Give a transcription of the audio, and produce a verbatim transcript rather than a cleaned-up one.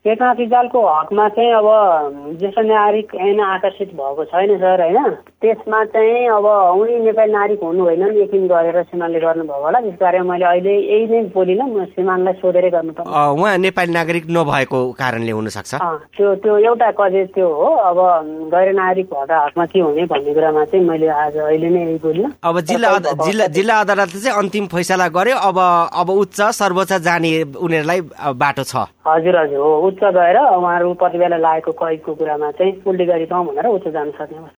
चेतना रिजालको हकमा चाहिँ अब ज्येष्ठ नागरिक ऐन आकर्षित भएको छैन सर होइन। त्यसमा चाहिँ अब उनी नेपाली नागरिक हुनु होइन यकिन गरेर श्रीमानले गर्नुभएको होला। त्यसकारण मैले अहिले यही नै बोलिनँ, म श्रीमानलाई सोधेरै गर्नुपर्छ। उहाँ नेपाली नागरिक नभएको कारणले हुनसक्छ त्यो त्यो एउटा कजे त्यो हो। अब गैर नागरिक भएका हकमा के हुने भन्ने कुरामा चाहिँ मैले आज अहिले नै यही बोलिनँ। अब जिल्ला जिल्ला जिल्ला अदालतले चाहिँ अन्तिम फैसला गर्यो। अब अब उच्च सर्वोच्च जाने उनीहरूलाई बाटो छ। हजुर हजुर हो, उच्च गएर उहाँहरू प्रतिवेला लागेको कैदको कुरामा चाहिँ उल्टी गरी पाउँ भनेर उच्च जान सक्ने।